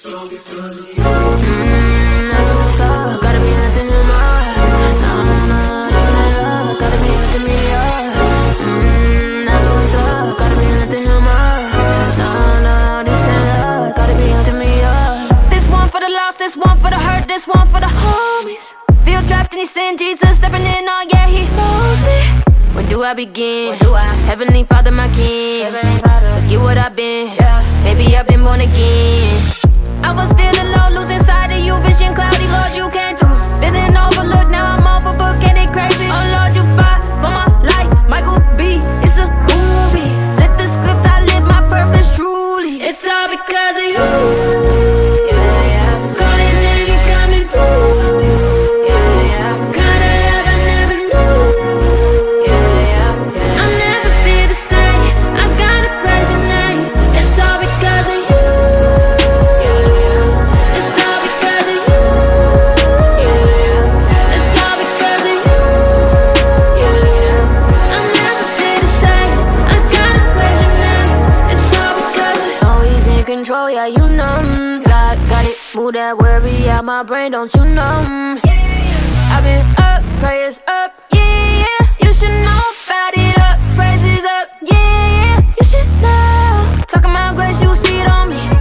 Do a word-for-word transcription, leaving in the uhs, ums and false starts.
Mm, that's what's up. Gotta be lifting him up. No, no, this ain't love. Gotta be lifting me up. Mm, that's what's up. Gotta be lifting him up. No, no, this ain't love. Gotta be lifting me up. This one for the lost, this one for the hurt, this one for the homies. Feel trapped and he's saying Jesus stepping in, oh yeah, he knows me. Where do I begin? Where do I? Heavenly Father, my King. Heavenly Father, forget what I've been. Yeah. Baby, I've been born again. I was feeling low, losing sight of you, vision cloudy. Lord, you came through. Feeling overlooked, now I'm overbooked, getting crazy. Oh Lord, you fight for my life. Michael B, it's a movie. Let the script, I live my purpose truly. It's all because of you. Yeah, yeah. Calling name, you coming through. Yeah, yeah. Kind of love I never knew. Yeah, yeah. I'll never be the same. I gotta praise your name. It's all because of you. It's all because of you. It's all because of you. I'll never be the same. I gotta praise your name. It's all because of. Oh, he's in control, yeah, you know. mm. Got, got it, move that worry out my brain, don't you know? mm. I've been up, prayers up, yeah, yeah. You should know, about it up, praises up, yeah, yeah. You should know. Talking about grace, you see it on me.